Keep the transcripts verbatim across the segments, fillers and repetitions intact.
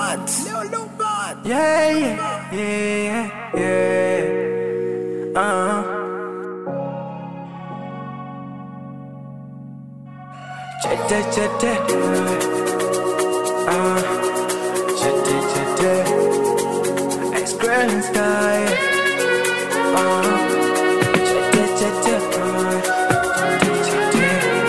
Lobat, Leo Lobat. Yeah, yeah, yeah, yeah. Uh-huh. Chete, chete. Uh, chete, chete. Ex-grand sky. Uh, chete, chete. Uh, chete,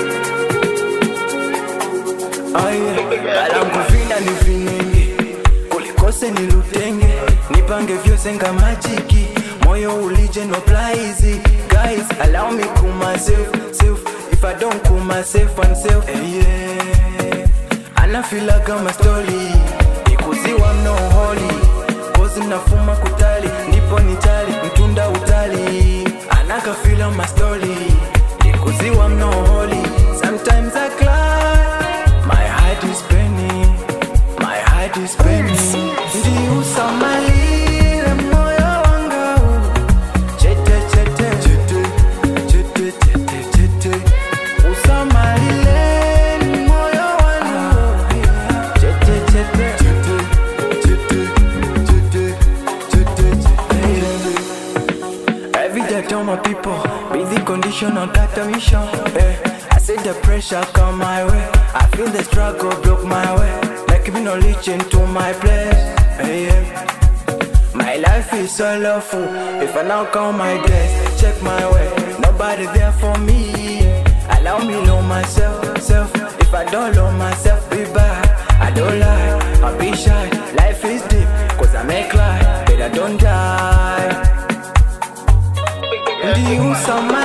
chete. Oh yeah. Kalangu vina ni vinenge, kulikose ni lutenge, nipange vyose nga majiki, moyo ulije no plaizi. Guys, allow me cool myself, self. If I don't cool myself and self, hey, yeah. And I feel like I'm a story, ikuziwa mno holy, kozi mnafuma kutali, nipo nitali, mtunda utali. Anaka feel I'm a story, ikuziwa mno holy. Sometimes I cry, my heart is spinning, my heart is spinning. Ndi usamalile moyo wangu, chete chete chete chete chete chete. Usamalile moyo wangu, chete chete chete chete chete chete chete. Every day I tell my people, be the condition on that mission. Eh, I see the pressure come my way, I feel the struggle broke my way, like me no reaching to my place. Hey, yeah. My life is so lawful. If I now count my days, check my way, nobody there for me. Allow me know myself, self. If I don't love myself, be bad. I don't lie, I be shy. Life is deep, cause I may cry, but I don't die. Do you some